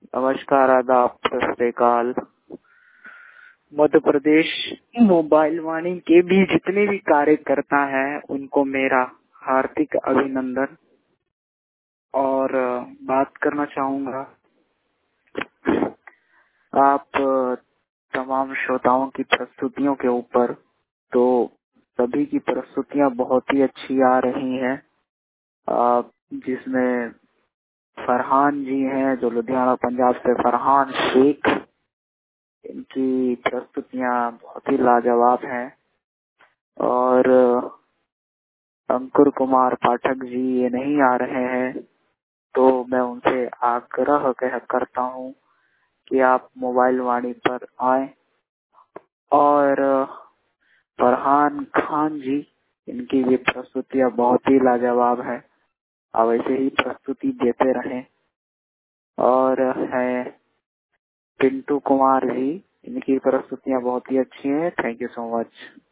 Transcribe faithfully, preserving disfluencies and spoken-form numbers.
नमस्कार, आदाब, सत श्री अकाल। मध्य प्रदेश मोबाइल वाणी के भी जितने भी कार्यकर्ता हैं उनको मेरा हार्दिक अभिनंदन। और बात करना चाहूँगा आप तमाम श्रोताओं की प्रस्तुतियों के ऊपर। तो सभी की प्रस्तुतियाँ बहुत ही अच्छी आ रही हैं, जिसमें फरहान जी हैं जो लुधियाना पंजाब से, फरहान शेख, इनकी प्रस्तुतियाँ बहुत ही लाजवाब हैं। और अंकुर कुमार पाठक जी ये नहीं आ रहे हैं, तो मैं उनसे आग्रह कह करता हूँ कि आप मोबाइल वाणी पर आए। और फरहान खान जी, इनकी भी प्रस्तुतियाँ बहुत ही लाजवाब है, आप ऐसे ही प्रस्तुति देते रहें। और है पिंटू कुमार जी, इनकी प्रस्तुतियाँ बहुत ही अच्छी हैं। Thank you so much.